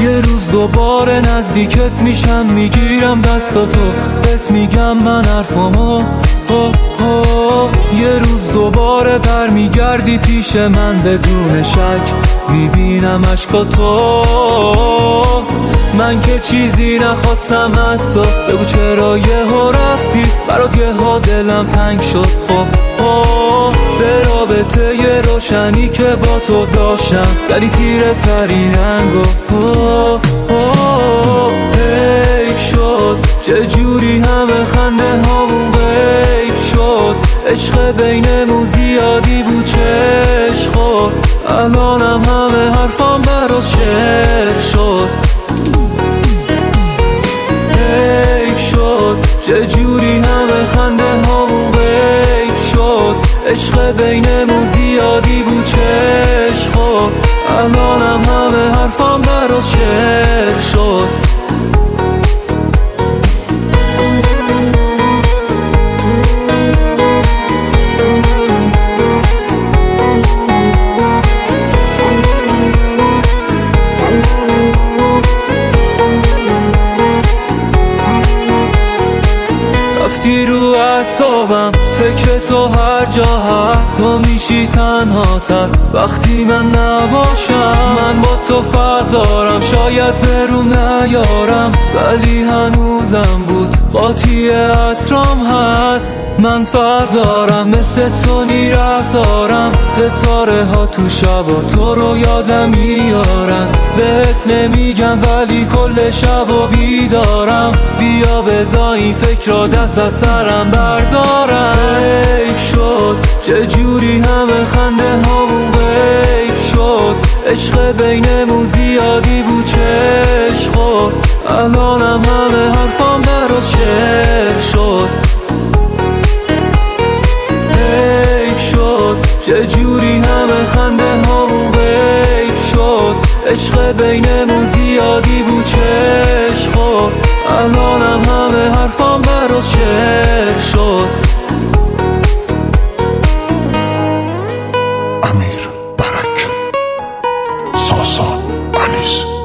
یه روز دوباره نزدیکت میشم، میگیرم دستاتو، بهت میگم من حرفامو. یه روز دوباره برمیگردی پیش من، بدون شک میبینم عشقاتو. من که چیزی نخواستم از تو، بگو چرا یهو رفتی، برات یهو دلم تنگ شد. به رابطه یه روشنی که با تو داشتم زدی تیره ترین رنگو. حیف شد چه جوری همه خنده هامون غیب شد، عشق بینمون زیادی بود چشم خورد، الانم همه حرفام براش شعر شد. حیف شد چه جوری همه خنده هامون غیب شد، عشق بینمون زیادی بود چشم خورد، الانم همه حرفام براش شعر شد. رفتی رو اعصابم، فکر تو هر جا هست، تو میشی تنها تر وقتی من نباشم. من با تو فرق دارم، شاید بروم نیارم، ولی هنوزم بود قاطی عطرام هست. من فرق دارم، مثل تو رفتارم، ستاره ها تو شبا تو رو یادم میارن. بهت نمیگم ولی کل شبا بیدارم، بیا بذار این فکر را دست از سرم بردارم. حیف شد چه جوری همه خنده هامون غیب شد، عشق بینمون زیادی بود چشم خورد، الانم همه حرفام براش شعر شد. حیف شد چه جوری همه خنده هامون غیب شد، عشق بینمون زیادی بود چشم خورد، الانم همه حرفام براش شعر شد. امیر برک، ساسا انیس.